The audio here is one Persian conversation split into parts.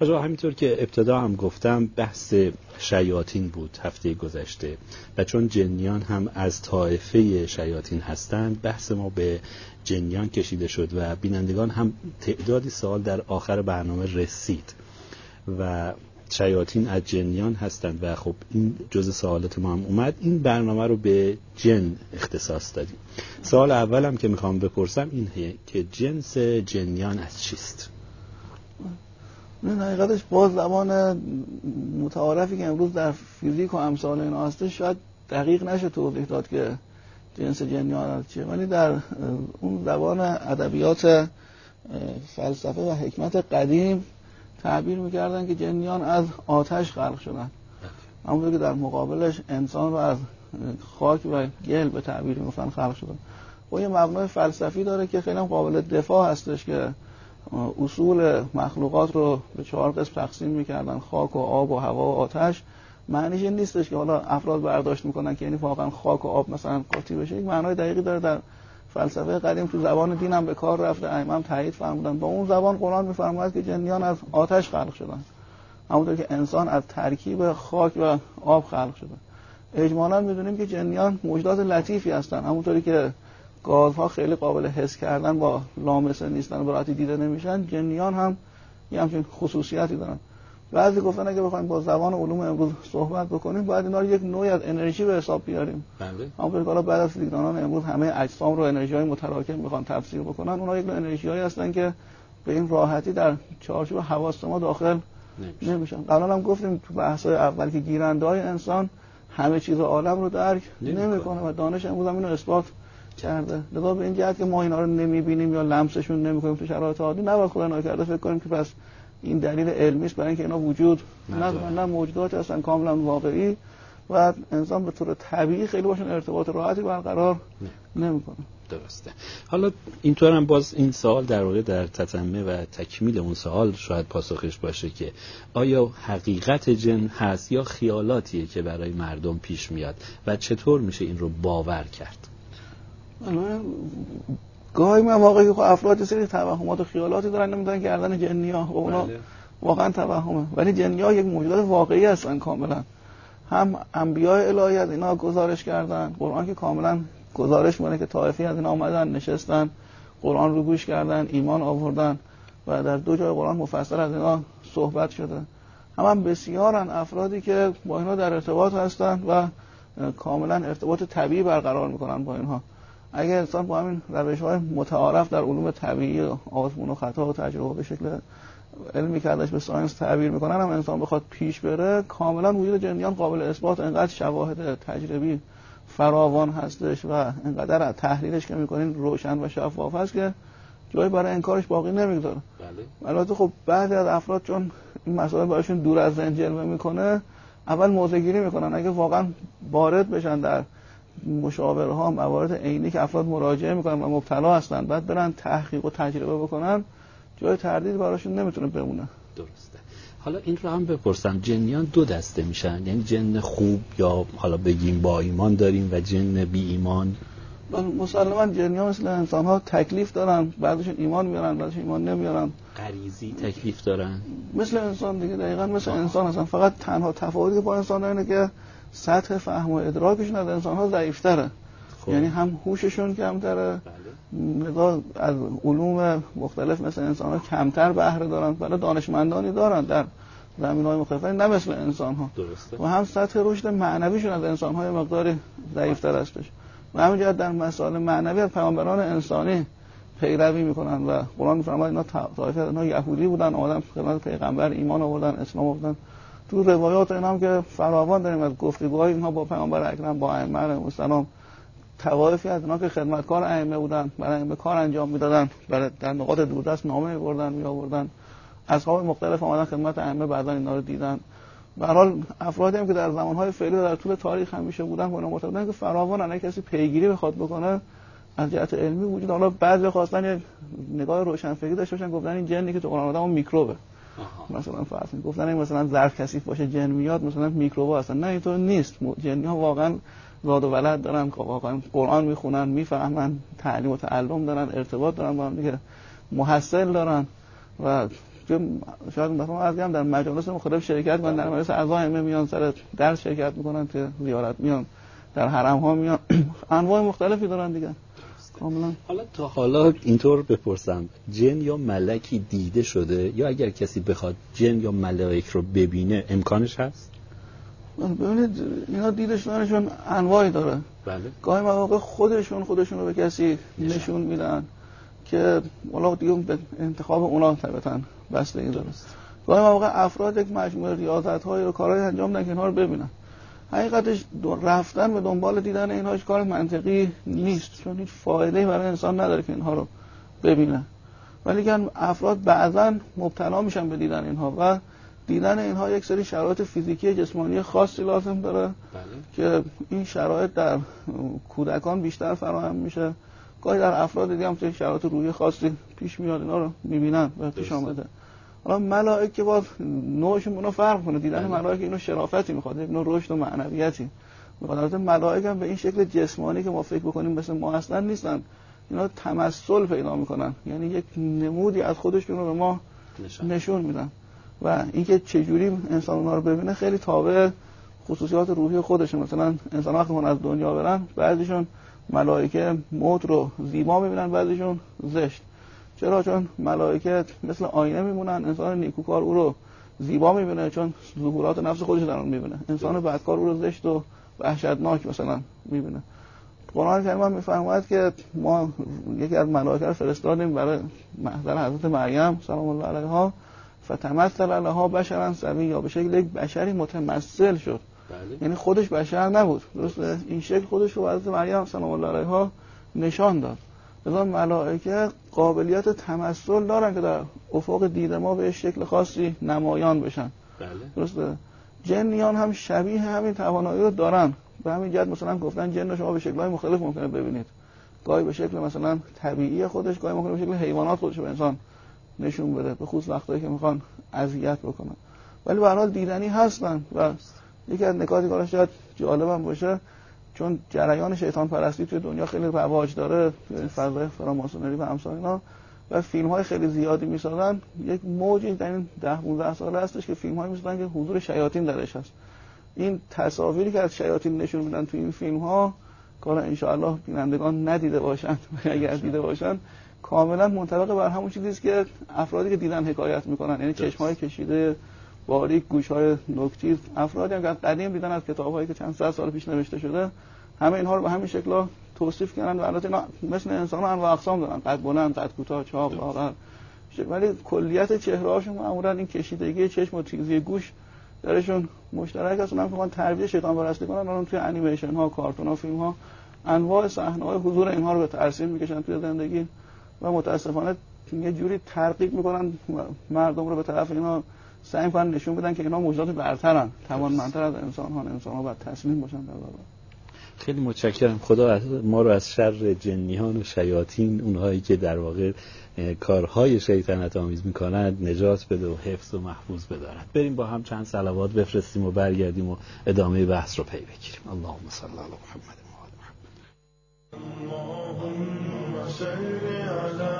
آقا همینطور که ابتدا هم گفتم بحث شیاطین بود هفته گذشته و چون جنیان هم از طایفه شیاطین هستند بحث ما به جنیان کشیده شد و بینندگان هم تعدادی سوال در آخر برنامه رسید و شیاطین از جنیان هستند و خب این جزء سوالات ما هم اومد. این برنامه رو به جن اختصاص دادیم. سوال اولم که میخوام بپرسم اینه که جنس جنیان از چیست؟ این حقیقتش باز زبان متعارفی که امروز در فیزیک و امثال اینا هست شاید دقیق نشه توضیح داد که جنس جنیان از چیه، ولی در اون زبان ادبیات فلسفه و حکمت قدیم تعبیر میکردن که جنیان از آتش خلق شدن، همونطور که در مقابلش انسان رو از خاک و گل به تعبیر میگفتن خلق شدن. و یه مبنای فلسفی داره که خیلی قابل دفاع هستش که اصول مخلوقات رو به 4 قسم تقسیم میکردن: خاک و آب و هوا و آتش. معنیش این نیستش که حالا افراد برداشت میکنن که یعنی واقعا خاک و آب مثلا قاطی بشه. یک معنای دقیقی داره، در فلسفه قدیم تو زبان دین هم به کار رفته، ائمه هم تایید فرمودن. با اون زبان قرآن میفرماید که جنیان از آتش خلق شدن، همونطور که انسان از ترکیب خاک و آب خلق شده. اجمالاً میدونیم که جنیان موجودات لطیفی هستن، همونطوری که گازها خیلی قابل حس کردن با لامسه نیستن و براتی دیده نمیشن، جنیان هم یه همچین خصوصیاتی دارن. بعضی گفتن اگه بخوایم با زبان علوم امروز صحبت بکنیم باید اینا رو یک نوعی از انرژی به حساب بیاریم. همونطور که حالا بعد از فیزیکدانان امروز همه اجسام رو انرژی‌های متراکم میخوان تفسیر بکنن، اونها یک نوع انرژی‌هایی هستن که به این راحتی در چارچوب حواس ما داخل نمیشن. قبلا هم گفتیم تو بحث‌های اول که گیرنده‌های انسان همه چیز عالم رو درک نمی‌کنه و دانش امروز هم اینو اثبات کرده. لذا به این جهت که ما اینا رو نمی‌بینیم یا لمسشون نمی‌کنیم تو شرایط عادی، نباید خدا ناکرده فکر کنیم که پس این دلیل علمی است برای اینکه اینا وجود ندارن. نه، موجودات هستن کاملا واقعی و انسان به طور طبیعی خیلی باشون ارتباط راحتی برقرار نمی‌کنه. درسته. حالا اینطور هم باز این سوال در واقع در تتمه و تکمیل اون سوال شاید پاسخش باشه که آیا حقیقت جن هست یا خیالاتیه که برای مردم پیش میاد و چطور میشه این رو باور کرد؟ گاهی من واقعی که افراد سری توهمات و خیالاتی دارن نمیدونن که گردن جنی‌ها و اونا واقعا توهمه، ولی جنی‌ها یک موجودات واقعی هستن کاملا. هم انبیاء الهی از اینا گزارش کردن، قرآن که کاملا گزارش می‌کنه که طائفی از اینا اومدن نشستن قرآن رو گوش کردن ایمان آوردن و در 2 جای قرآن مفصل از اینا صحبت شده. هم بسیارن افرادی که با اینا در ارتباط هستن و کاملا ارتباط طبیعی برقرار می‌کنن با اینها. اگه انسان با همین روش‌های متعارف در علوم طبیعی و آزمون و خطا و تجربه به شکل علمی که ازش به ساینس تعبیر میکنن هم انسان بخواد پیش بره، کاملا وجود جنیان قابل اثبات، انقدر شواهد تجربی فراوان هستش و انقدر تحلیلش که میکنین روشن و شفاف هست که جایی برای انکارش باقی نمیگذاره. البته خب بعضی از افراد چون این مسائل براشون دور از ذهن جلوه میکنه، اول موضع‌گیری میکنن. اگه واقعا وارد بشن در مشاوره ها موارد عینی که افراد مراجعه میکنن و مبتلا هستن، بعد برن تحقیق و تجربه بکنن، جای تردید براشون نمیتونه بمونه. درسته. حالا این رو هم بپرسم، جنیان 2 دسته میشن، یعنی جن خوب یا حالا بگیم با ایمان داریم و جن بی ایمان؟ مسلماً جنیان مثل انسان ها تکلیف دارن، بعضیشون ایمان میارن بعضیشون ایمان نمیارن. غریزی تکلیف دارن مثل انسان دیگه، دقیقاً مثل انسان هستن. فقط تنها تفاوتی که با انسان اینه که سطح فهم و ادراکشون از انسان ها ضعیف‌تره. یعنی هم هوششون کمتره، لذا از علوم مختلف مثل انسان ها کمتر بهره دارن، ولی دانشمندانی دارن در زمینه‌های مختلف، نه مثل انسان ها. و هم سطح رشد معنویشون از انسان های مقداری ضعیف‌تر هستش. و همینجوری در مسائل معنوی از پیامبران انسانی پیروی میکنن و قرآن میفرماید اینا طایفه اینا یهودی بودن، آمدن خدمت پیغمبر ایمان آوردن، اسلام آوردن. تو روایات اینا هم که فراوان داریم از گفتگوهای اینها با پیامبر اکرم، با ائمه علیهم السلام. طوایفی از اینا که خدمتکار ائمه بودن، برای ائمه کار انجام میدادن، برای در نقاط دوردست نامه میبردن میآوردن، اصحاب مختلف اومدن خدمت ائمه، بعدن اینا رو دیدن. به هر حال افرادی هم که در زمانهای فعلی و در طول تاریخ همیشه بودن با اینا مرتبطن که فراوان، اگه کسی پیگیری بخواد بکنه از جهت علمی وجود. حالا بعضی خواستن یه نگاه روشنفکری داشته باشن، گفتن این جنی که تو قرآن آدمو میکروبه. مثلا فرض گفتن این مثلا ظرف کثیف باشه جن میاد، مثلا میکروبا هستن. نه اینطور نیست. جنی ها واقعا زاد و ولد دارن، واقعا قرآن میخونن، میفهمن، تعلیم و تعلم دارن، ارتباط دارن با هم دیگه، محصل دارن و شاید مثلا عرض کردم در مجالس مختلف شرکت می‌کنن، در مجلس اعضا همه میان سر درس شرکت می‌کنن، که زیارت میان، در حرم ها میان، انواع مختلفی دارن دیگه. کاملا. حالا تا حالا اینطور بپرسم، جن یا ملکی دیده شده، یا اگر کسی بخواد جن یا ملائک رو ببینه امکانش هست؟ ببینید اینا دیده شدنشون انواعی داره. بله. گاهی مواقع خودشون رو به کسی نشون میدن که والا دیگه به انتخاب اونا طبعا بستگی داره. گاهی مواقع افراد یک مجموعه ریاضت‌هایی رو کارهای انجام میدن که اینها رو ببینن. حقیقتش رفتن به دنبال دیدن اینها هیچ کار منطقی نیست، چون هیچ فایده‌ای برای انسان نداره که اینها رو ببینه. ولی که افراد بعضا مبتلا میشن به دیدن اینها و دیدن اینها یک سری شرایط فیزیکی جسمانی خاصی لازم داره. بله. که این شرایط در کودکان بیشتر فراهم میشه، گاهی در افراد دیگه هم یک شرایط روحی خاصی پیش میاد، اینا رو میبینن و پیش آمده. حالا ملائکه که باز نوعشون اونا فرق کنه، دیدن ملائکه اینو شرافتی میخواد، یک نوع رشد و معنویتی میخواد. البته ملائکه هم به این شکل جسمانی که ما فکر بکنیم مثل ما اصلا نیستن، اینا تمثل پیدا میکنن، یعنی یک نمودی از خودشون رو به ما نشون میدن و اینکه چجوری انسان اونها رو ببینه خیلی تابع خصوصیات روحی خودشه. مثلا انسان وقتی از دنیا برن بعضیشون ملائکه موت رو زیبا میبینن، بعضیشون زشت. چرا؟ چون ملائکه مثل آینه میمونن، انسان نیکوکار او رو زیبا میبینه چون ظهورات نفس خودش در اون میبینه، انسان بدکار او رو زشت و وحشتناک مثلا میبینه. قرآن کریم هم میفرماید که ما یکی از ملائکه رو فرستادیم برای محضر حضرت مریم سلام الله علیها، فتمثل لها بشرا سویا، به شکل یک بشری متمثل شد. بله. یعنی خودش بشر نبود، درسته؟ این شکل خودش رو حضرت مریم سلام الله علیها نشان داد. لذا ملائکه قابلیت تمثل دارن که در افق دید ما به شکل خاصی نمایان بشن. بله. درسته؟ جنیان هم شبیه همین توانایی رو دارن. به همین جهت مثلا گفتن جن رو شما به شکل‌های مختلف ممکنه ببینید. گاهی به شکل مثلا طبیعی خودش، گاهی ممکنه به شکل حیوانات خودش به انسان نشون بده، به خصوص وقتایی که میخوان اذیت بکنن. ولی به هر حال دیدنی هستن و یکی از نکاتی که شاید جالبم باشه، چون جریان شیطان پرستی توی دنیا خیلی رواج داره توی فضای فراماسونری و امثال اینا و فیلم‌های خیلی زیادی می‌سازن، یک موجی در این 10-15 سال هستش که فیلم‌هایی می‌سازن که حضور شیاطین درش هست. این تصاویری که از شیاطین نشون میدن توی این فیلم‌ها که ان شاءالله بینندگان ندیده باشن و اگر دیده باشن کاملا منطبق بر همون چیزی است که افرادی که دیدن حکایت میکنن، یعنی چشم‌های کشیده باریک، گوش‌های نوک‌تیز. افرادی هم که قدیم دیدن از کتاب‌هایی که چند صد سال پیش نوشته شده، همه اینها رو به همین شکل توصیف کردن و البته اینا مثل انسان‌ها انواع اقسام دارن، قد بلند، قد کوتاه، چاق، لاغر، ولی کلیت چهره‌هاشون معمولاً این کشیدگی چشم و تیزی گوش درشون مشترک است. اونم که می‌خوان تربیت شیطان پرستی کنن، اونم توی انیمیشن‌ها، کارتون‌ها، فیلم‌ها انواع صحنه‌های حضور اینها رو به ترسیم می‌کشن توی زندگی و متأسفانه یه جوری ترغیب می‌کنن مردم رو به طرف اینا، سعی می‌کنن نشون بدن که اینا موجودات برترن، توانمندتر از انسان‌ها باید تسلیم باشن در واقع. خیلی متشکرم. خدا ما رو از شر جنیان و شیاطین، اونهایی که در واقع کارهای شیطنت آمیز میکنند، نجات بده و حفظ و محفوظ بدارد. بریم با هم چند صلوات بفرستیم و برگردیم و ادامه بحث رو پی بگیریم. اللهم صل علی محمد و آل محمد. اللهم صل علی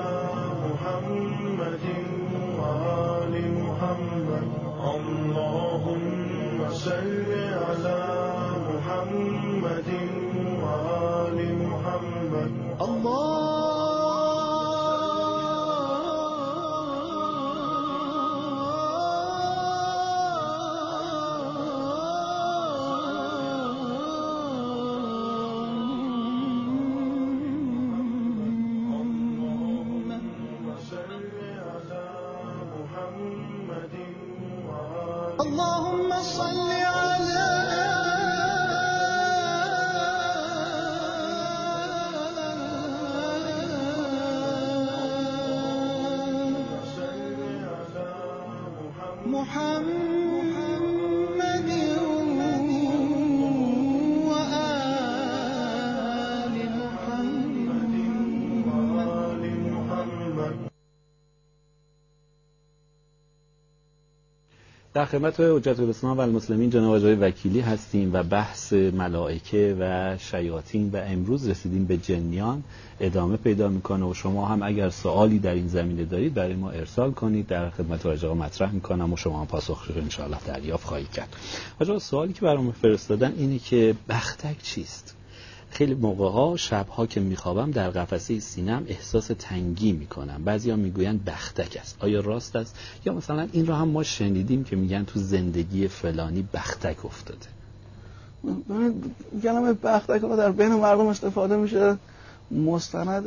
محمد و آل محمد. اللهم صل علی محمد و آل محمد. اللهم صل على محمد وآل محمد. در خدمت حجت الاسلام و المسلمین جناب آقای وکیلی هستیم و بحث ملائکه و شیاطین و امروز رسیدیم به جنیان ادامه پیدا میکنه و شما هم اگر سوالی در این زمینه دارید برای ما ارسال کنید، در خدمت حاج آقا مطرح میکنم و شما هم پاسخش رو ان شاء الله دریافت خواهید کرد. حاج آقا سوالی که برام فرستادن اینه که بختک چیست؟ خیلی موقع‌ها شب‌ها که می‌خوابم در قفسه سینه‌ام احساس تنگی می‌کنم. بعضیا میگویند بختک است. آیا راست است؟ یا مثلا این رو هم ما شنیدیم که میگن تو زندگی فلانی بختک افتاده. کلمه بختک رو در بین مردم استفاده میشه، مستند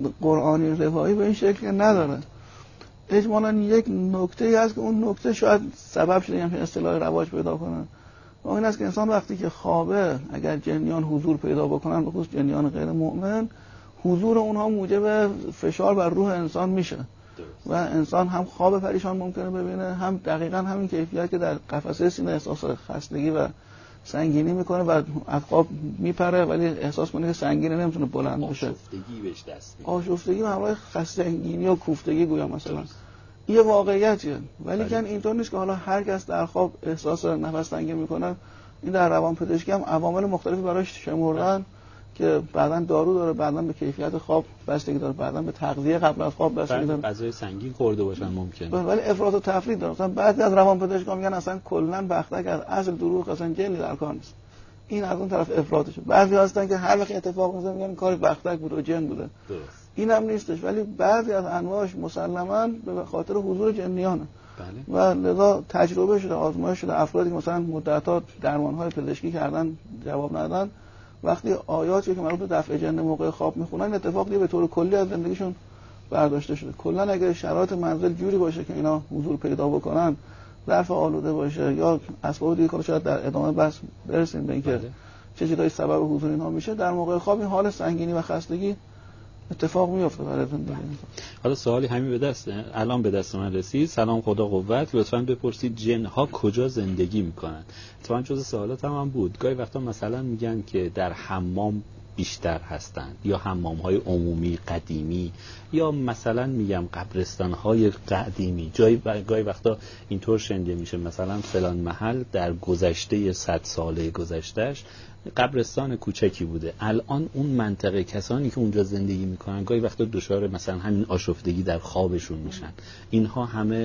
قرآنی روایی به این شکل نداره. اجمالاً یک نکته‌ای هست که اون نکته شاید سبب شده همین اصطلاح رواج پیدا کنه. و این است که انسان وقتی که خوابه اگر جنیان حضور پیدا بکنن، به خصوص جنیان غیر مؤمن، حضور اونها موجب فشار بر روح انسان میشه و انسان هم خواب پریشان ممکنه ببینه، هم دقیقاً همین کیفیت که در قفسه سینه احساس خستگی و سنگینی میکنه و از خواب میپره ولی احساس کنه که سنگینی نمیتونه بلند بشه. آشفتگی بهش دست میده. آشفتگی همراه خستگی و کوفتگی گویا مثلا. یه واقعیتیه، ولی که اینطور نیست که حالا هر کس در خواب احساس نفس تنگی میکنه. این در روانپزشکی هم عوامل مختلفی براش شمردن که بعداً دارو داره، بعداً به کیفیت خواب بستگی داره، بعداً به تغذیه قبل از خواب بستگی داره. غذای سنگین خورده باشن ممکنه. ولی افراط و تفرید داره. مثلا بعضی از روانپزشکا میگن اصلا کلاً بختک از اصل دروغ، اصلا جنی در کار نیست. این از اون طرف افراطشه. بعضی هستن که هر وقت اتفاق میفته میگن کار بختک بود و جن بوده. درست. اینم نیستش، ولی بعضی از انواعش مسلماً به خاطر حضور جنیانه. بله. و لذا تجربه شده، آزمایش شده، افرادی که مثلا مدت‌ها درمان‌های پزشکی کردن جواب ندادن، وقتی آیاتی که مربوط به دفع جن موقع خواب میخونن اتفاقی به طور کلی از زندگیشون برداشته شده. کلا اگر شرایط منزل جوری باشه که اینا حضور پیدا بکنن، ظرف آلوده باشه یا اسباب دیگه که شاید در ادامه بحث برسیم به اینکه چه چیزای سبب حضور اینها میشه، در موقع خواب این حال سنگینی و خستگی اتفاق میفته برای زندگی. حالا سوالی همین الان به دست من رسید. سلام، خدا قوت، لطفاً بپرسید جن ها کجا زندگی میکنن؟ اتفاقاً جز سوالات هم بود. گاهی وقتا مثلا میگن که در حمام بیشتر هستند یا حمام‌های عمومی قدیمی یا مثلا میگم قبرستان‌های قدیمی. گاهی وقتا اینطور شنیده میشه مثلا فلان محل در گذشته 100 ساله گذشتهش قبرستان کوچکی بوده، الان اون منطقه کسانی که اونجا زندگی میکنن گاهی وقتا دچار مثلا همین آشفتگی در خوابشون میشن. اینها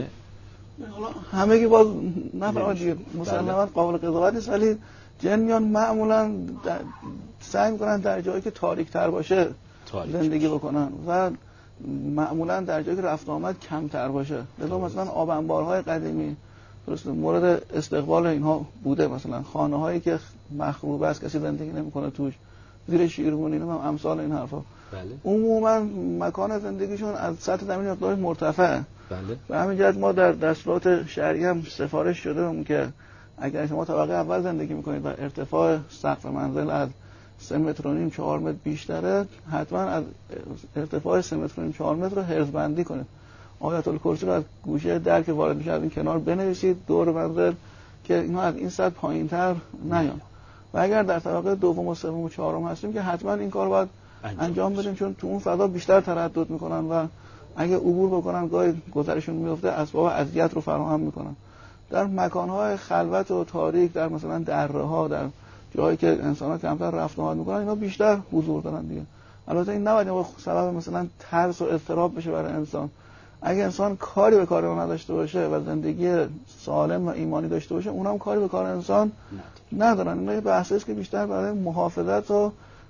همه که باز نفرمایید مسلماً قابل قضاوت نیست، ولی جنیان معمولاً سعی میکنن در جایی که تاریک تر باشه زندگی بکنن و معمولاً در جایی که رفت آمد کمتر باشه. مثلا آب انبارهای قدیمی درست مورد استقبال اینها بوده، مثلا خانه هایی که مخروبه است، کسی زندگی نمیکنه توش، زیر شیرمونی هم امثال این حرفا. بله. عموما مکان زندگیشون از سطح زمین مقدار مرتفعه. بله. و همین جهت ما در دستورات شرعی هم سفارش شده که اگر شما طبقه اول زندگی میکنید و ارتفاع سقف منزل از 3 متر و نیم 4 متر بیشتره، حتما از ارتفاع 3 متر و نیم 4 متر رو حرز بندی کنید. آیت الکرسی رو از گوشه در که وارد میشه از این کنار بنویسید دور منزل که اینا از این سطح پایین‌تر نیان. و اگر در طبقه دوم و سوم و چهارم هستیم که حتما این کار باید انجام بدیم، چون تو اون فضا بیشتر تردد میکنن و اگه عبور بکنن گاهی گذرشون میفته، اسباب اذیت رو فراهم میکنن. در مکان‌های خلوت و تاریک، در مثلا دره‌ها، در جایی که انسان‌ها کمتر رفت و آمد میکنن، اینا بیشتر حضور دارن دیگه. البته این نباید سبب مثلا ترس و اضطراب بشه برای انسان. اگه انسان کاری به کار نداشته باشه و زندگی سالم و ایمانی داشته باشه، اونم کاری به کار انسان ندارن. این بحثی است که بیشتر برای محافظت و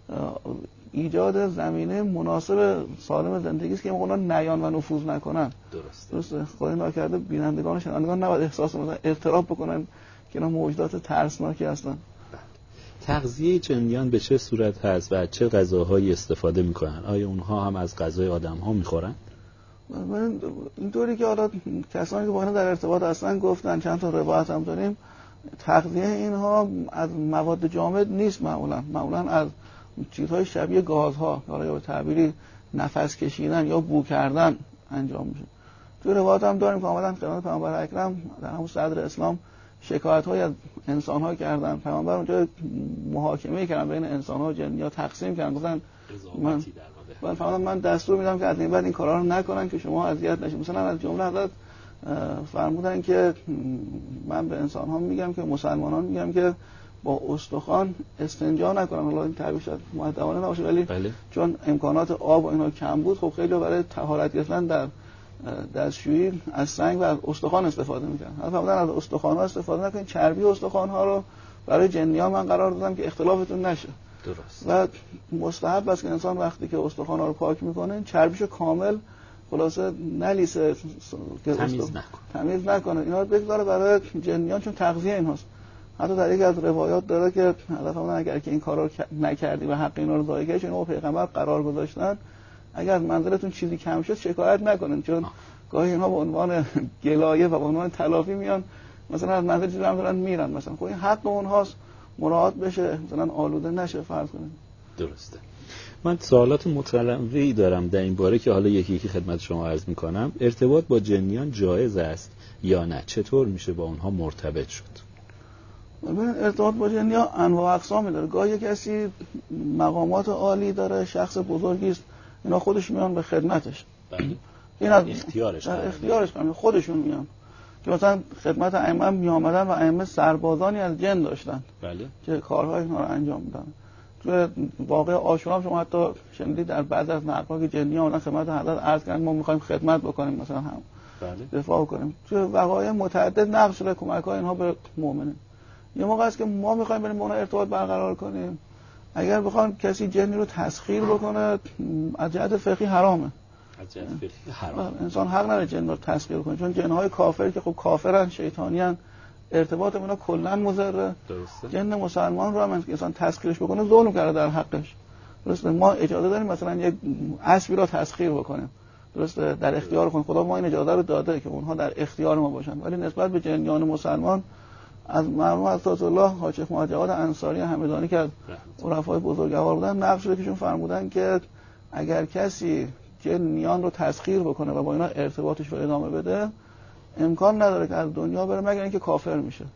ایجاد زمینه مناسب سالم زندگی است که اونا نیان و نفوذ نکنن. درسته. خدای ناکرده بینندگان و شنوندگان نباید احساس مثلا اضطراب بکنن که اینا موجودات ترسناکی هستن. تغذیه جنیان به چه صورت هست و چه غذاهایی استفاده میکنن؟ آیا اونها هم از غذای آدم‌ها میخورن؟ من اینطوری که حالا کسانی که با اینا در ارتباط هستن گفتن، چند تا روایت هم داریم، تغذیه اینها از مواد جامد نیست، معمولا از چیزهای شبیه گازها، حالا یا به تعبیری نفس کشیدن یا بو کردن انجام میشه. تو روایت هم داریم که آمدن خدمت پیامبر اکرم در همون صدر اسلام شکایت‌های از انسان‌ها کردن. پیامبر اونجا محاکمه کردن بین انسان‌ها و جن‌ها، تقسیم کردن، گفتن من دستور میدم که از این بعد این کارا رو نکنن که شما اذیت نشید. مثلا از جمله حضرت فرمودن که من به انسان ها میگم که مسلمانان میگم که با استخوان استنجا نکنن. حالا این تعبیر شاید مؤدبانه نباشه ولی چون امکانات آب و اینا کم بود خب خیلی برای طهارت گرفتن در دستشویی از سنگ و از استخوان استفاده میکنن. فرمودن از استخوان ها استفاده نکنین، چربی استخوان ها رو برای جنیان من قرار دادم که اختلافتون نشه. درست. و مستحب است که انسان وقتی که استخوان ها رو پاک میکنه چربیشو کامل خلاصه نلیسه، تمیز نکنه، اینا رو بگذاره برای جنیان، چون تغذیه ایناست. حتی در یکی از روایات داره که هدفمون اگر که این کارا رو نکردی و حق اینا رو ضایع کردی، اینو پیغمبر قرار گذاشتن اگر منزلتون چیزی کم شد شکایت نکنین، چون گاهی اینها به عنوان گلایه و به عنوان تلافی میان مثلا از منزل چیزی هم دارن میرن، مثلا خب این حق اونهاست مراعات بشه، مثلا آلوده نشه فرض کنین. درسته. من سوالات متنوعی دارم در این باره که حالا یکی یکی خدمت شما عرض میکنم. ارتباط با جنیان جایز است یا نه؟ چطور میشه با اونها مرتبط شد؟ ارتباط با جنیان انواع و اقسامی داره. گاهی کسی مقامات عالی داره، شخص بزرگی است، اینا خودش میان به خدمتش. بله. این از اختیارش خودشون میان که مثلا خدمت ائمه می آمدن و ائمه سربازانی از جن داشتن. بله. که کارهای اینا رو انجام میدن. تو واقع عاشورا شما حتی شنیدید در بعض از نقل‌ها که جنی اومدن خدمت حضرت عرض کردن ما می‌خوایم خدمت بکنیم، مثلا هم بله. دفاع کنیم. تو وقایع متعدد نقل شده کمک‌های اینها به مؤمنین. یه موقع است که ما می‌خوایم بریم با اونها ارتباط برقرار کنیم، اگر بخوام کسی جنی رو تسخیر بکنه از جهت فقهی حرامه. از جهت فقهی حرام. انسان حق نداره جن رو تسخیر کنه، چون جن‌های کافر که خب کافرن، شیطانیان، ارتباط اونا کلا مضره. درسته. جن مسلمان رو هم انسان تسخیرش بکنه ظلم کرده در حقش. درسته. ما اجازه داریم مثلا یک اسبی رو تسخیر بکنیم، درسته، در اختیار خود خدا ما این اجازه رو داده که اونها در اختیار ما باشن، ولی نسبت به جنیان مسلمان از مرحوم حضرت الله حاج محمد جواد انصاری همدانی که از عرفای بزرگوار بودن نقل شده که ایشون فرمودن که اگر کسی جنیان رو تسخیر بکنه و با اینا ارتباطش رو ادامه بده امکان نداره که از دنیا بره مگر اینکه کافر میشه.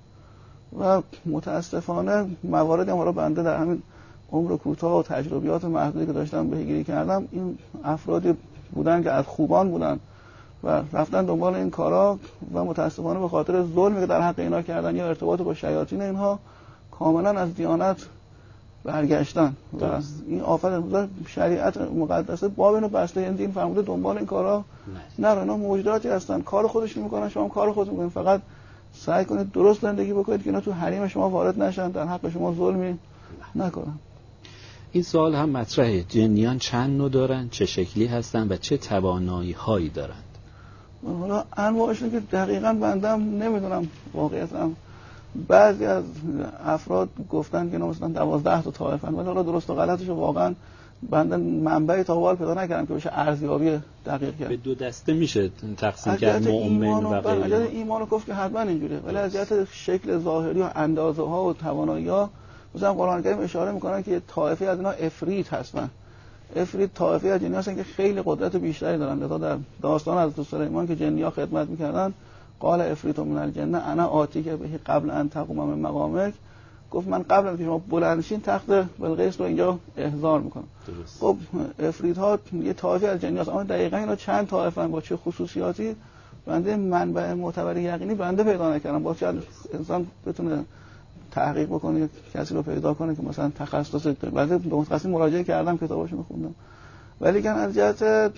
و متاسفانه مواردی ما رو بنده در همین عمر کوتاه و تجربیات محدودی که داشتم بهگیری کردم، این افرادی بودن که از خوبان بودن و رفتن دنبال این کارا و متاسفانه به خاطر ظلمی که در حق اینا کردن یا ارتباط با شیاطین اینها کاملا از دیانت برگشتن. و این آفت شریعت مقدسه باب اینو بسته، این دین فرموده دنبال این کارا نرو، اینا موجوداتی هستن کار خودشون میکنن، شما کار خودتون میکنید، فقط سعی کنید درست زندگی بکنید که اینا تو حریم شما وارد نشن، در حق شما ظلمی نکنن. این سوال هم مطرحه، جنیان چند نوع دارن، چه شکلی هستن و چه توانایی هایی دارند؟ حالا انواعشون که دقیقاً بندم نمیدونم واقعیتم، بعضی از افراد گفتن که مثلا 12 تا طایفن، ولی حالا درست و غلطش واقعا بنده منبعی تا حال پیدا نکردم که بشه ارزیابی دقیق کرد. به دو دسته میشه تقسیم کرد، مؤمن و غیر. از جهت ایمان و کفر که حتما اینجوریه، ولی از جهت شکل ظاهری و اندازه ها و توانایی ها مثلا قرآن کریم اشاره میکنن که طایفه از اینا افریت هستن. افریت طایفه از جنی هستن که خیلی قدرت بیشتری دارن. لذا در داستان حضرت سلیمان که جنیا خدمت میکردن قال افریت من الجنه انا آتی که به قبل ان تقوم من مقامک، گفت من قبل از که شما بلند شین تخت بلقیس رو اینجا احضار میکنم. خب افریت ها یه طایفه از جنی هستن، اما دقیقاً اینا چند طایفه با چه خصوصیاتی بنده منبع معتبر یقینی بنده پیدا نکردم. با چه انسان بتونه تحقیق بکنه کسی رو پیدا کنه که مثلا تخصص بعضی به متخصص مراجعه کردم کتاباشو میخوندم، ولی که از جهت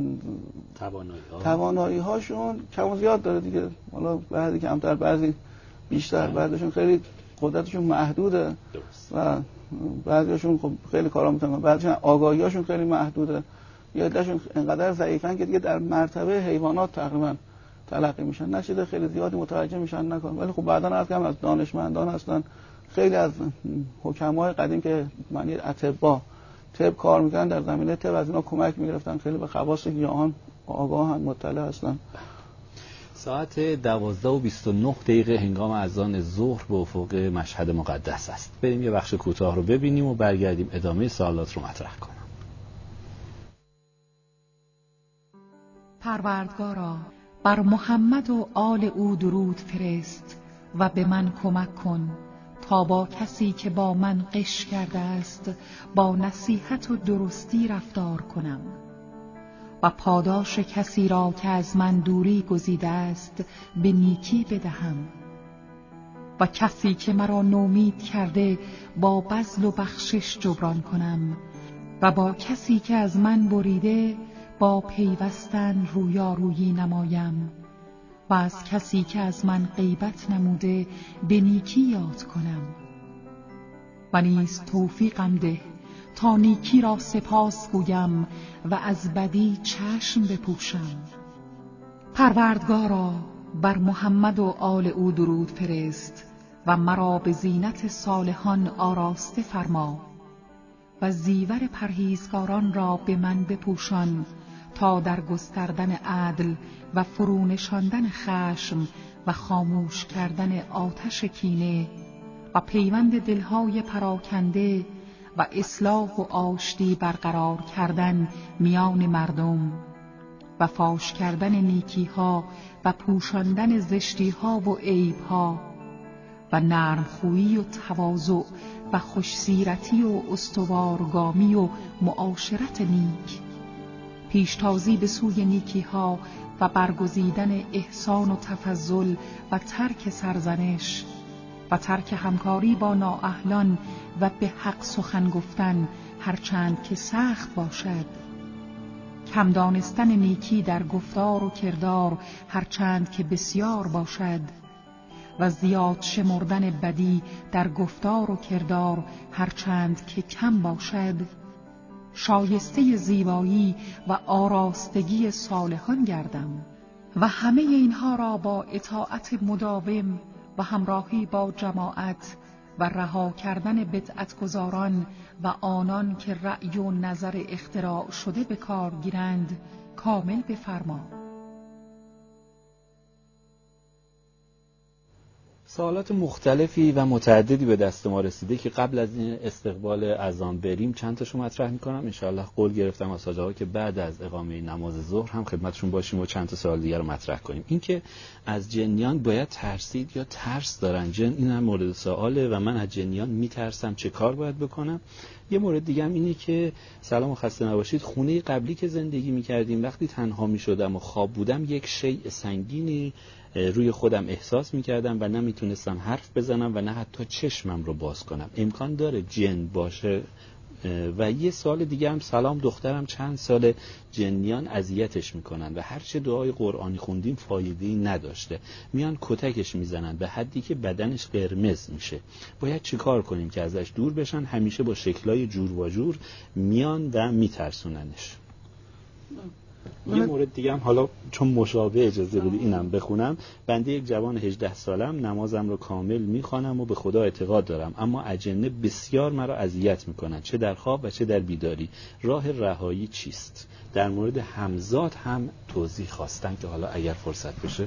توانایی هاشون کم و زیاد داره دیگه، حالا بعضی کمتر بعضی بیشتر، بعضیشون خیلی قدرتشون محدوده و بعضیشون خب خیلی کارا میتونن، بعضیشون آگاهیاشون خیلی محدوده، یا عدهشون انقدر ضعیفن که دیگه در مرتبه حیوانات تقریبا تلقی میشن، نشده خیلی زیادی متوجه میشن نکن، ولی خب بعداً از دانشمندان هستن، خیلی از حکمای قدیم که معنی اطباء طب کار میکنن در زمینه طب از اینا کمک میگرفتن، خیلی به خواص گیاهان آگاهن، مطلع هستن. ساعت 12:29 هنگام اذان ظهر به افق مشهد مقدس است. بریم یه بخش کوتاه رو ببینیم و برگردیم ادامه سوالات رو مطرح کنم. پروردگارا بر محمد و آل او درود فرست و به من کمک کن تا با کسی که با من غش کرده است با نصیحت و درستی رفتار کنم. و پاداش کسی را که از من دوری گزیده است به نیکی بدهم و کسی که مرا نومید کرده با بذل و بخشش جبران کنم و با کسی که از من بریده با پیوستن رویارویی نمایم و از کسی که از من غیبت نموده به نیکی یاد کنم و نیز توفیقم ده تا نیکی را سپاس گویم و از بدی چشم بپوشم. پروردگارا بر محمد و آل او درود فرست و مرا به زینت صالحان آراسته فرما و زیور پرهیزکاران را به من بپوشان تا در گستردن عدل و فرونشاندن خشم و خاموش کردن آتش کینه و پیوند دلهای پراکنده و اصلاح و آشتی برقرار کردن میان مردم و فاش کردن نیکیها و پوشاندن زشتیها و عیبها و نرمخویی و تواضع و خوشسیرتی و استوارگامی و معاشرت نیک، پیشتازی به سوی نیکیها و برگزیدن احسان و تفضل و ترک سرزنش و ترک همکاری با نااهلان و به حق سخن گفتن هرچند که سخت باشد، کم دانستن نیکی در گفتار و کردار هرچند که بسیار باشد و زیاد شمردن بدی در گفتار و کردار هرچند که کم باشد، شایسته زیبایی و آراستگی صالحان گردم و همه اینها را با اطاعت مداوم و همراهی با جماعت و رها کردن بدعتگزاران و آنان که رأی و نظر اختراع شده به کار گیرند کامل بفرما. سوالات مختلفی و متعددی به دست ما رسیده که قبل از این استقبال اذان بریم چند تاشو مطرح می‌کنم. انشاءالله قول گرفتم از حاج‌ها که بعد از اقامه نماز ظهر هم خدمتشون باشیم و چند تا سوال دیگه رو مطرح کنیم. این که از جنیان باید ترسید یا ترس دارن جن، این هم مورد سواله و من از جنیان میترسم، چه کار باید بکنم؟ یه مورد دیگه هم اینه که سلام و خسته نباشید، خونه قبلی که زندگی می‌کردیم وقتی تنها می‌شدم و خواب بودم یک شیء سنگینی روی خودم احساس می‌کردم و نمیتونستم حرف بزنم و نه حتی چشمم رو باز کنم. امکان داره جن باشه؟ و یه سوال دیگه هم، سلام دخترم چند سال جنیان اذیتش میکنن و هرچه دعای قرآنی خوندیم فایده‌ای نداشته، میان کتکش میزنن به حدی که بدنش قرمز میشه. باید چیکار کنیم که ازش دور بشن؟ همیشه با شکلای جور و جور میان و میترسوننش. یه مورد دیگه هم حالا چون مشابه اجازه بدی اینم بخونم. بنده یک جوان 18 سالم، نمازم رو کامل میخوانم و به خدا اعتقاد دارم، اما اجنه بسیار مرا اذیت میکنن، چه در خواب و چه در بیداری. راه رهایی چیست؟ در مورد همزاد هم توضیح خواستن که حالا اگر فرصت بشه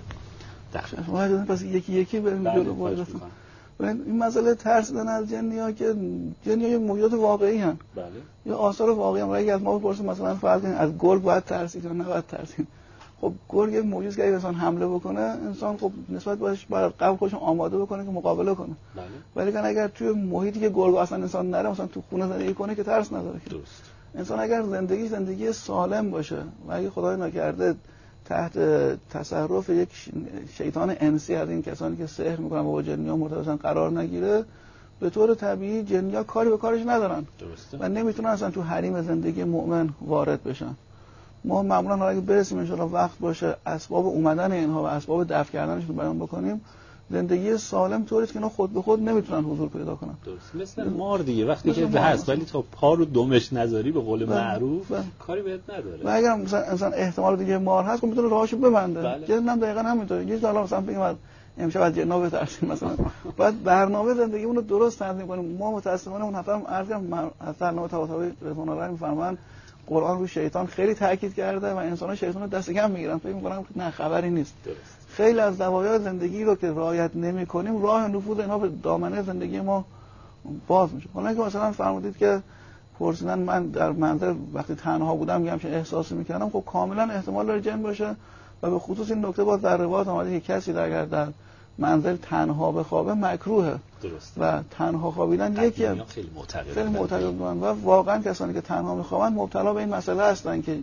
پس یکی یکی بریم جلو. این مسئله ترسیدن از جنی‌ها که جنی‌ها موجودات واقعی هستند. بله. یا آثار واقعی هم. اگه از ما بپرسید مثلا فرض کنید از گرگ باید ترسید یا نباید ترسید؟ خب گرگ یک موجودی است که اگه انسان حمله بکنه، انسان خب نسبت بهش باید قبل خودش آماده بکنه که مقابله کنه. بله. ولی که اگر توی محیطی که گرگ اصلا انسان نره، مثلا تو خونه زندگی کنه که ترس نداره. درست. انسان اگر زندگی سالم باشه و اگه خدای نکرده تحت تصرف یک شیطان انسی از این کسانی که سحر میکنن با جنیا مرتبطن قرار نگیره، به طور طبیعی جنیا کاری به کارش ندارن. درسته. و نمیتونن اصلا تو حریم زندگی مؤمن وارد بشن. ما معمولا حالا اگه برسیم ان شاءالله وقت باشه اسباب اومدن اینها و اسباب دفع کردنش رو بیان بکنیم، زندگی سالم طوریه که اینا خود به خود نمیتونن حضور پیدا کنن. درست. مثل مار دیگه، وقتی که هست ولی تا پا رو دمش نذاری به قول معروف کاری بهت نداره. و اگر مثلا احتمال دیگه مار هست خب میتونه راهشو ببنده. جن هم دقیقاً همینطوره. یه حالا مثلا بگیم امشب از جنا بترسیم، مثلا باید برنامه زندگیمون رو درست تنظیم کنیم. ما متاسفانه اون نفرم عرض کردم حضرت طباطبایی رضوان الله میفرمان قرآن رو شیطان خیلی تاکید کرده و انسان‌ها شیطان رو دست کم میگیرن. فکر می‌کنم نه خبری نیست. درست. خیلی از زوایای زندگی رو که رعایت نمی‌کنیم راه نفوذ اینها به دامنه زندگی ما باز میشه. حالا که مثلا فرمودید که پرسیدن من در منزل وقتی تنها بودم میگم چه احساسی می‌کردم، خب کاملا احتمال داره جن باشه و به خصوص این نکته باز در روایات اومده که کسی اگر در منزل تنها بخوابه مکروهه. درست. و تنها خوابیدن یکی خیلی معتقدن و واقعا کسانی که تنها میخوابن مبتلا به این مسئله هستن که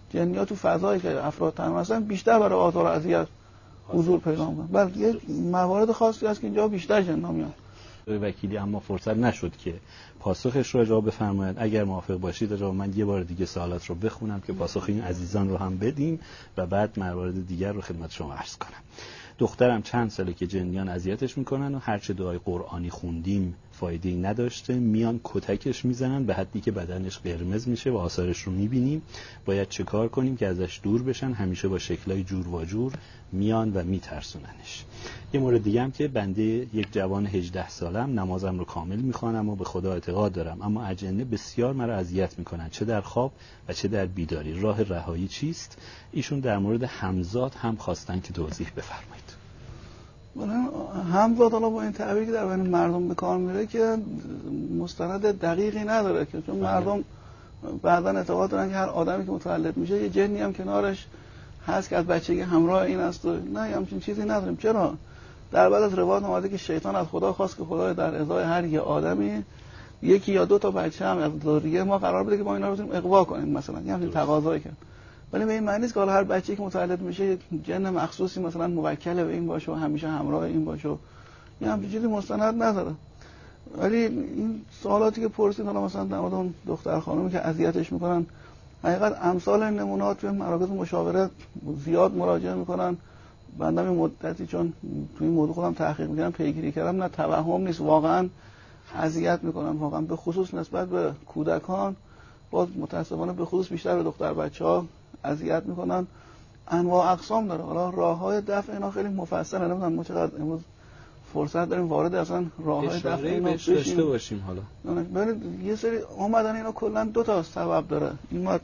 جنیات تو فضایی که افراد تنها هستن بیشتر برای آزار و اذیت حضور پیدا میکنن. بله یه موارد خاصی هست که اینجا بیشتر جن‌ها میان. وکیلی اما فرصت نشد که پاسخش رو جواب بفرمایید. اگر موافق باشید جواب من یه بار دیگه سوالات رو بخونم که پاسخ این عزیزان رو هم بدیم و بعد موارد دیگر رو خدمت شما عرض کنم. دخترم چند ساله که جنیان اذیتش میکنن و هرچه دعای قرآنی خوندیم فایده‌ای نداشته، میان کتکش میزنن به حدی که بدنش قرمز میشه و آثارش رو میبینیم. باید چه کار کنیم که ازش دور بشن؟ همیشه با شکلای جور و جور میان و میترسوننش. یه مورد دیگه هم که بنده یک جوان 18 سالم نمازم رو کامل میخوانم و به خدا اعتقاد دارم، اما اجنه بسیار مرا اذیت میکنن، چه در خواب و چه در بیداری. راه رهایی چیست؟ ایشون در مورد همزاد هم خواستن که توضیح بفرمایید. همزاد حالا با این تعبیری که در بین مردم به کار میره که مستند دقیقی نداره، که چون مردم بعداً اعتقاد دارن که هر آدمی که متولد میشه یه جنی هم کنارش هست که از بچگی همراه این است و نه، همچین چیزی نداریم. چرا؟ در بعد از روایت اومده که شیطان از خدا خواست که خدا در ازای هر یه آدمی یکی یا دو تا بچه هم از ذریه ما قرار بده که ما اینا رو بتونیم اغوا کنیم، مثلا یه همین تقاضایی کرد. ولی به این معنی نیست که حالا هر بچه‌ای که متولد میشه جن مخصوصی مثلا موکل به این باشه و همیشه همراه این باشه، یه همچین چیزی مستند نداره. ولی این سوالاتی که پرسید حالا مثلا در مورد اون دختر خانومی که اذیتش میکنن، حقیقت امثال نمونه‌ها توی مراکز مشاوره زیاد مراجعه میکنن. بنده این مدتی چون توی این موضوع خودم تحقیق می‌کردم پیگیری کردم، نه توهم نیست، واقعا اذیت میکنن، واقعا به خصوص نسبت به کودکان، باز متاسفانه به خصوص بیشتر به دختر بچه‌ها اذیت میکنن. انواع اقسام داره. حالا راه‌های دفع اینا خیلی مفصله، نمیدونم ما چقدر امروز فرصت داریم وارد اصلا راه‌های دفع اینا باشیم. حالا ببینید یه سری اومدن اینا کلا دو تا سبب داره. این ما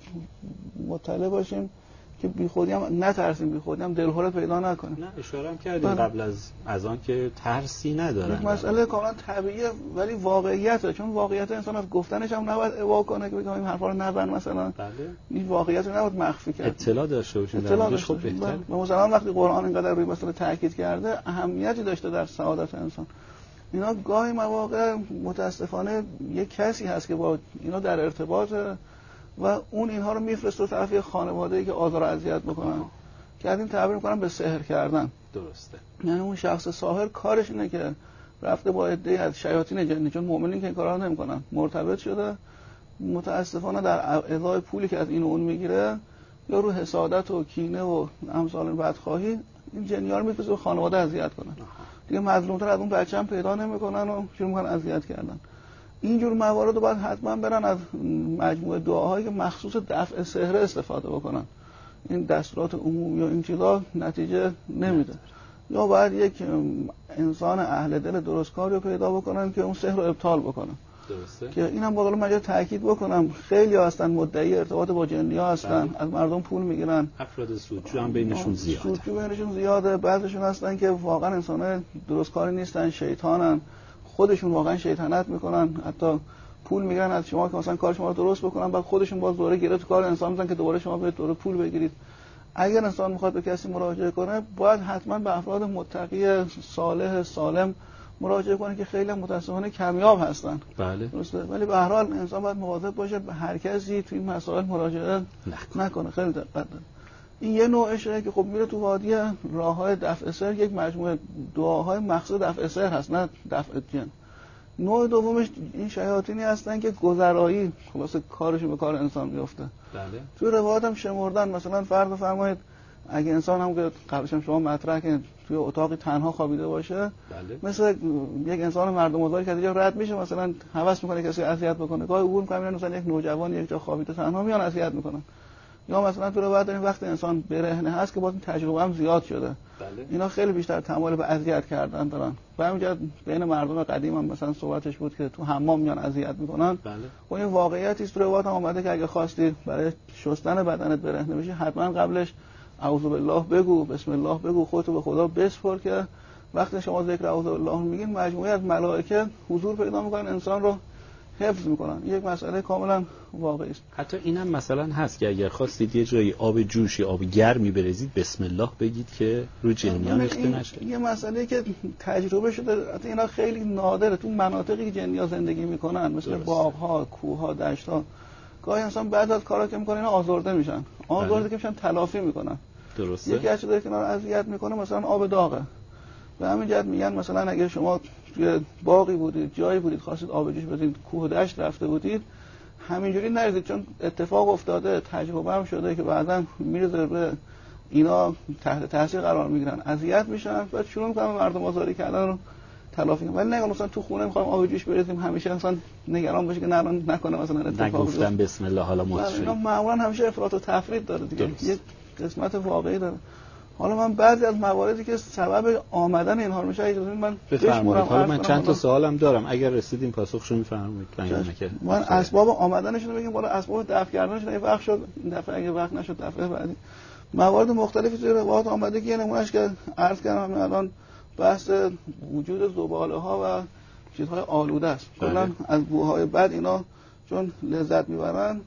مطلع باشیم که بی خودی هم نترسیم، بی خودی هم دلهره پیدا نکنیم. نه اشاره هم کردیم قبل از آن که ترسی ندارن. یک مسئله کاملا طبیعیه ولی واقعیته، چون واقعیت انسان از گفتنش هم نباید ابا کنه که بگم این حرفا رو نزن مثلا. بله. این واقعیت رو نباید مخفی کرد. اطلاع داشته باشیم در موردش. خب بهتره. مثلا وقتی قرآن اینقدر روی مسئله تاکید کرده، اهمیتی داشته در سعادت انسان. اینا گاهی مواقع متاسفانه یک کسی هست که با اینا در ارتباطه و اون اینها رو میفرسته طرف یه خانواده‌ای که آزار و اذیت میکنن، که از این تعبیر میکنن به سحر کردن. درسته. یعنی اون شخص ساحر کارش اینه که رفته با عده‌ای از شیاطین جنی، چون مؤمنین که این کارا رو نمیکنن، مرتبط شده، متاسفانه در ازای پولی که از این و اون میگیره یا رو حسادت و کینه و امثال بدخواهی این جنی‌ها رو میفرسته به خانواده اذیت کنن. دیگه مظلوم‌تر از اون بچه هم پیدا نمیکنن و شروع میکنن اذیت کردن. اینجور موارد رو باید حتما برن از مجموعه دعاهایی که مخصوص دفع سحر استفاده بکنن. این دستورات عمومی و این چیزا نتیجه نمیده. یا باید یک انسان اهل دل درستکاری رو پیدا بکنن که اون سحر رو ابطال بکنن. درسته. که اینم باید من تاکید بکنم، خیلی هستن مدعی ارتباط با جن‌ها هستن، از مردم پول میگیرن. افراد سودجو هم بینشون زیاده. سودجو بینشون زیاده. بعضیشون هستن که واقعا انسان‌های درستکاری نیستن، شیطانن. خودشون واقعا شیطنت میکنن، حتی پول میگیرن از شما که مثلا کار شما رو درست بکنن، بعد خودشون باز دوره گره تو کار انسان میزنن که دوباره شما به دوره پول بگیرید. اگر انسان میخواد به کسی مراجعه کنه باید حتما به افراد متقی صالح سالم مراجعه کنه که خیلی متاسفانه کمیاب هستن. بله. درسته. ولی به هر حال انسان باید مواظب باشه به هر کسی تو این مسائل مراجعه نکنه. خیلی دقت داره. این یه نوعشه که خب میره تو وادی راههای دفع سحر، یک مجموعه دعاهای مخصوص دفع سحر هست، نه دفع جن. نوع دومش این شیاطینی هستن که گذرایی خلاص کارشون به کار انسان میفته. بله. تو روایات هم شمردن، مثلا فرض بفرمایید اگه انسان هم که قبلش هم شما مطرح کردید توی اتاقی تنها خوابیده باشه، بله. مثلا یک انسان مردم آزاری که از اینجا رد میشه، مثلا هوس میکنه کسی اذیت بکنه، گاهی عبور میکنه مثلا یک نوجوان یک جا خوابیده تنها میان اذیت میکنن. یا مثلا تو روایت داریم وقتی انسان برهنه هست که باز این تجربه هم زیاد شده. بله. اینا خیلی بیشتر تمایل به اذیت کردن دارن. و همینجا بین مردم قدیم هم مثلا صحبتش بود که تو حمام میان اذیت میکنن. بله. و این واقعیتی است. تو روایت هم اومده که اگه خواستی برای شستن بدنت برهنه بشی حتما قبلش اعوذ بالله بگو، بسم الله بگو، خودتو به خدا بسپر، که وقتی شما ذکر اعوذ بالله میگین مجموعه از ملائکه حضور پیدا میکنن، انسان رو حفظ میکنن. یک مسئله کاملا واقعی است. حتی اینم مثلا هست که اگر خواستید یه جایی آب جوشی آب گرمی بریزید بسم الله بگید که رو جنیان ریخته نشه. یه مسئله که تجربه شده، حتی اینا خیلی نادره تو مناطقی که جنیا زندگی میکنن، مثل باغ‌ها، کوه‌ها، دشت‌ها. گاهی انسان بعد از کارا که میکنه اینا آزرده میشن، آزرده که میشن تلافی میکنن. درسته. یکی از چیزایی که اینا رو اذیت میکنه مثلا آب داغه. به همین جهت میگن مثلا اگه شما توی باغی بودید، جایی بودید خواستید آب جوش بزنید، کوه و دشت رفته بودید، همینجوری نریزید، چون اتفاق افتاده، تجربه هم شده که بعداً میرزه به اینا تحت تاثیر قرار میگیرن، اذیت میشن، بعد شروع میکنن مردم آزاری کردن رو تلافی کنن. ولی نه مثلا تو خونه میخوایم آب جوش بریزیم همیشه انسان نگران باشه که نکنه مثلا اتفاق نگفتم بسم الله حالا متشکرم. اینا معمولا همیشه افراط و تفرید داره دیگه، یک قسمت واقعی داره. حالا من بعضی از مواردی که سبب آمدن اینها میشه اجازه من بفرمایید. حالا من چند تا سوالم دارم، اگر رسیدیم پاسخشو میفرمایید. من اسباب آمدنشون رو بگم، بالا اسباب دفع کردنشون یه وقت شد، این دفعه اگه وقت نشد دفعه بعدی موارد مختلفی توی روایات آمده که یه نمونهش که عرض کردم الان بحث وجود زباله ها و چیزهای آلوده است. کلا از بوهای بد اینا چون لذت میبرن،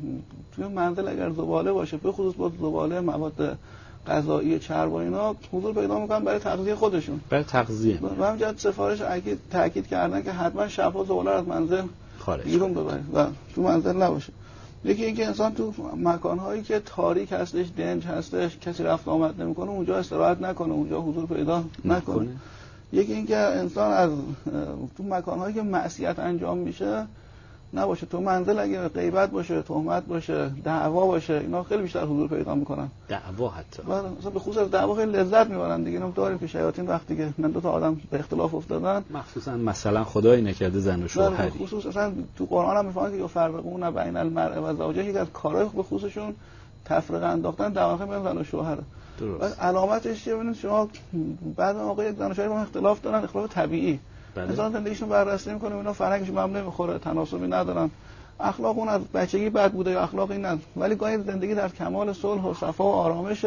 توی منزل اگر زباله باشه، به خصوص با زباله مواد غذایی، چرب و اینا حضور پیدا میکنن برای تغذیه خودشون، برای تغذیه. و همینجوری سفارش تاکید کردن که حتما شب‌ها زباله از منزل بیرون ببرید و تو منزل نباشه. یکی اینکه انسان تو مکان‌هایی که تاریک هستش، دنج هستش، کسی رفت آمد نمی‌کنه، اونجا استراحت نکنه، اونجا حضور پیدا نکنه. یکی اینکه انسان از تو مکان‌هایی که معصیت انجام میشه نباشه. تو منزل اگه غیبت باشه، تهمت باشه، دعوا باشه، اینا خیلی بیشتر حضور پیدا میکنن. دعوا حتی مثلا به خصوص از دعوا خیلی لذت میبرن دیگه. اینو داریم که شیاطین وقتی که دو تا آدم به اختلاف افتادن، مخصوصا مثلا خدایی نکرده زن و شوهری، به خصوص اصلا تو قرآن هم میفهمن که فرقون بین المرء و زوجه، یک از کارهای به خصوصشون تفرقه انداختن در واقع بین زن و شوهر. درست. علامتش چیه؟ ببینید شما بعد موقع یک زن و شوهر با اختلاف دارن، اختلاف طبیعی، انسان زندگیشون بررسی میکنه، اینا فرهنگشون هم نمیخوره، تناسبی ندارن، اخلاق اون از بچگی بد بوده یا اخلاقی نه، ولی گاهی زندگی در کمال صلح و صفا و آرامش،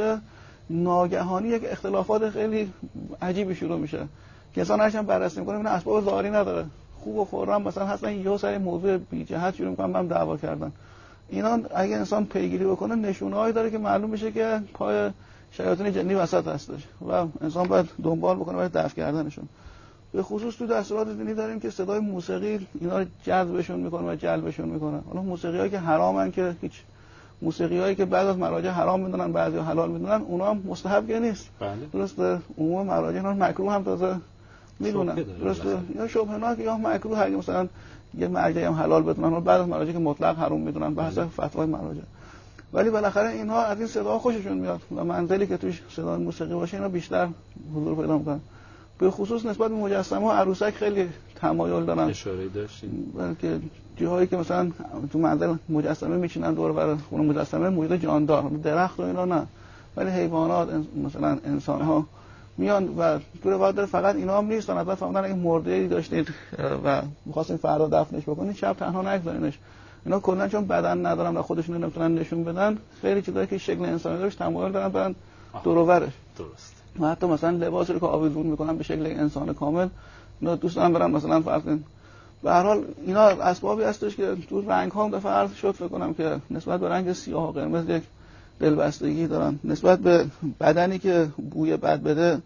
ناگهانی یک اختلافات خیلی عجیبی شروع میشه که انسان هرچند بررسی میکنه اینا اسباب ظاهری نداره، خوب و خرم مثلا هستن، یهو سر موضوع بی جهت شروع میکنن هم دعوا کردن. اینا اگه انسان پیگیری بکنه نشونه‌هایی داره که معلوم میشه که پای شیاطین جنی وسط هستش و انسان باید دنبال بکنه برای دفع کردنشون. به خصوص تو دستورات دینی داریم که صدای موسیقی اینا رو جذبشون میکنه و جلبشون میکنه. حالا موسیقیایی که حرامن که هیچ، موسیقیایی که بعضی از مراجع حرام میدونن بعضی حلال میدونن، اونا هم مستحب که نیست. بله. درسته. عموم مراجع اینا مکروه هم تازه میدونن. درسته. یا شبهناک یا مکروه، اگه مثلا یه مرجعی هم حلال بدونن، بعضی از مراجع که مطلق حرام میدونن، بحث فتوای مراجع. ولی بالاخره اینها از این صدا خوششون میاد و منزلی که توش صدای موسیقی باشه اینا بیشتر حضور پیدا میکنن. به خصوص نسبت به مجسمه و عروسک خیلی تمایل دارن. اشاره داشتین که جاهایی که مثلا تو منزل مجسمه میچینن دور و بر خونه مجسمه، محیط جاندار، درخت و اینا نه، ولی حیوانات مثلا انسان ها میان و تو روایت فقط اینا هم نیستن. البته فهمیدن اگه مرده‌ای داشتید و می‌خواستین فردا دفنش بکنید، شب تنها نگذارینش. اینا کلا چون بدن ندارن و خودشون نمیتونن نشون بدن، خیلی چیزایی که شکل انسانی داشت تمایل دارن برن دور و برش. درست. و حتی مثلا لباسی رو که آویزون میکنن به شکل انسان کامل، اینا دوست دارن برن مثلا فرض کن. به هر حال اینا اسبابی هستش که تو رنگ ها هم دفعه عرض شد فکر کنم که نسبت به رنگ سیاه و قرمز یک دلبستگی دارن، نسبت به بدنی که بوی بد بده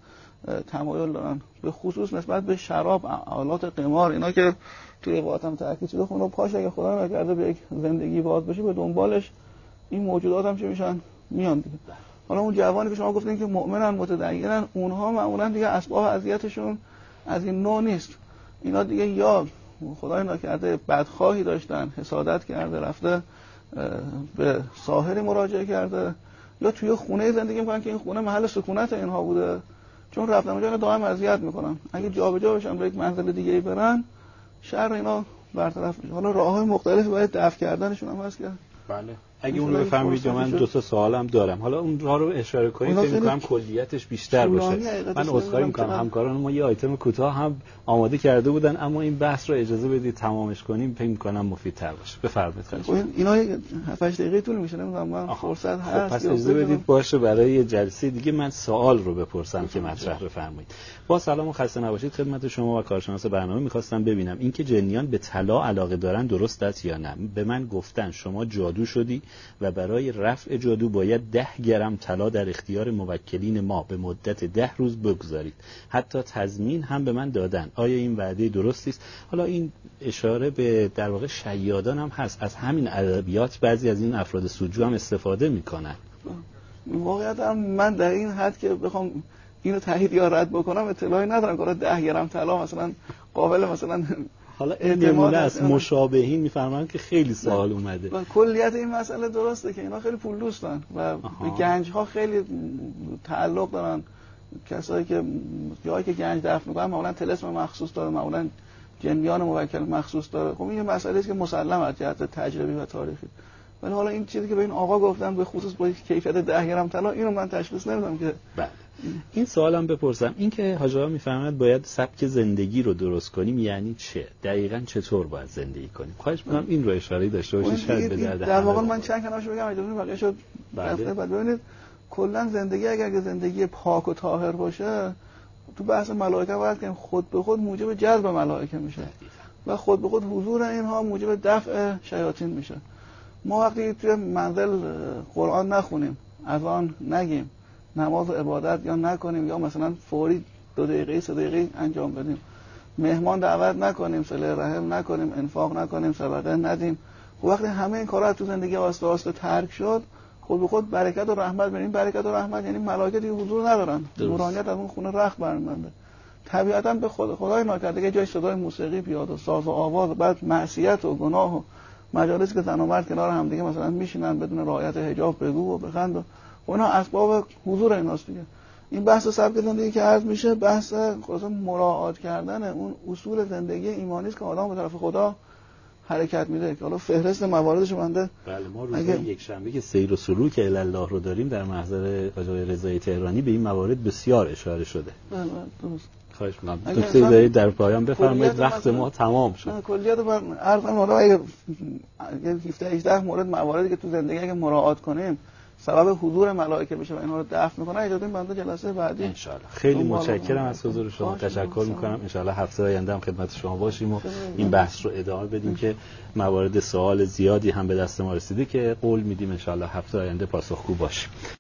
تمایل دارن، به خصوص نسبت به شراب، آلات قمار، اینا که توی روایت هم تاکید شده. خب پاش اگه خدا نکرده به یک زندگی باز بشه، به دنبالش این موجودات هم چه میشن؟ میان دیگه. حالا اون جوانی که شما گفتین که مؤمنن متدینن، اونها معمولا دیگه اسباب اذیتشون از این نوع نیست. اینا دیگه یا خدای نکرده بدخواهی داشتن، حسادت کرده، رفته به ساحری مراجعه کرده، یا توی خونه زندگی میکنن که این خونه محل سکونت اینها بوده، چون رفتن اونجا دائم اذیت میکنن. اگه جابجا بشن به یک منزل دیگه‌ای برن، شر اینا برطرف میشه. حالا راههای مختلفی برای دفع کردنشون هم هست که بله. اگه اون رو بفهمید، من دو تا سوالم دارم. حالا اون راه رو اشاره کنید فکر می‌کنم کلیتش بیشتر باشه. من عذرخواهی می‌کنم، همکاران ما یه آیتم کوتاه هم آماده کرده بودن، اما این بحث رو اجازه بدید تمامش کنیم، فکر می‌کنم مفیدتر باشه. بفرمایید. خواهش. اینا 7 دقیقه طول میشه، نمی‌دونم من فرصت هست. پس اجازه بدید باشه برای یه جلسه دیگه من سوال رو بپرسم که مطرح بفرمایید. با سلام و خسته نباشید خدمت شما و کارشناس برنامه. می‌خواستم ببینم اینکه جنیان به طلا علاقه دارن درست است یا نه. به من گفتن شما جادو شدی و برای رفع جادو باید 10 گرم طلا در اختیار موکلین ما به مدت 10 روز بگذارید. حتی تضمین هم به من دادن. آیا این وعده درستی است؟ حالا این اشاره به در واقع شیادان هم هست. از همین ادبیات بعضی از این افراد سودجو هم استفاده میکنن. واقعا من در این حد که بخوام اینو تایید یا رد بکنم اطلاعی ندارم که 10 گرم طلا مثلا قابل مثلا حالا نمونه از مشابهین میفرمایند که خیلی سوال اومده. کلیت این مسئله درسته که اینا خیلی پول دوستن و به گنج ها خیلی تعلق دارن. کسایی که جایی که گنج دفن میکنن معمولا طلسم مخصوص داره، معمولا جنیان موکل مخصوص داره. خب این مسئله است که مسلم از جهت تجربی و تاریخی. ولی حالا این چیزی که به این آقا گفتم به خصوص با کیفیت 10 گرم طلا اینو من تشخیص نمیدم که این سوالم بپرسم. این که حاج آقا میفرماید باید سبک زندگی رو درست کنیم یعنی چه؟ دقیقاً چطور باید زندگی کنیم؟ خواهش می‌کنم این رو اشاره داشته باشید شاید به درد در واقع من چند کناشو بگم اجازه بقیه شد. بعد ببینید کلا زندگی اگر زندگی پاک و طاهر باشه تو بحث ملائکه باید که خود به خود موجب جذب ملائکه میشه و خود به خود حضور اینها موجب دفع شیاطین میشه. ما وقتی توی منزل قرآن نخونیم، اذان نگیم، نماز و عبادت یا نکنیم یا مثلا فوری 2 دقیقه 3 دقیقه انجام بدیم، مهمان دعوت نکنیم، صله رحم نکنیم، انفاق نکنیم، صدقه ندیم، وقتی همه این کارا تو زندگی آسته آسته ترک شد خود به خود برکت و رحمت میاد. برکت و رحمت یعنی ملائکه دیگه حضور ندارن، نورانیت از اون خونه رخت برمی‌گرده. طبیعتاً به خدای ناکرده که جای صدای موسیقی بیاد و ساز و آواز و بعد معصیت و گناه و مجالسی که زن و مرد کنار هم دیگه مثلا میشینن بدون رعایت حجاب بگو و بخند و اینا اسباب حضور ایناست دیگه. این بحث سبک زندگی که عرض میشه بحث خاصا مراعات کردن اون اصول زندگی ایمانی است که آدم به طرف خدا حرکت میده. که حالا فهرست مواردش بنده بله ما روز یک شنبه که سیر و سلوک الی الله رو داریم در محضر آقای رضایی تهرانی به این موارد بسیار اشاره شده. بله درست. خواهش می‌کنم نکته دارید در پایان بفرمایید، وقت ما تمام شد. کلیات من عرض کنم اگه 17 مورد مواردی که تو زندگی اگه مراعات کنیم سبب حضور ملائکه بشه و اینا رو دفع میکنه اجازه این بنده جلسه بعدی ان شاء الله. خیلی متشکرم از حضور شما، تشکر میکنم. ان شاء الله هفته آینده هم خدمت شما باشیم و این بحث رو ادامه بدیم که موارد سوال زیادی هم به دست ما رسیده که قول میدیم ان شاء الله هفته آینده پاسخگو باشیم.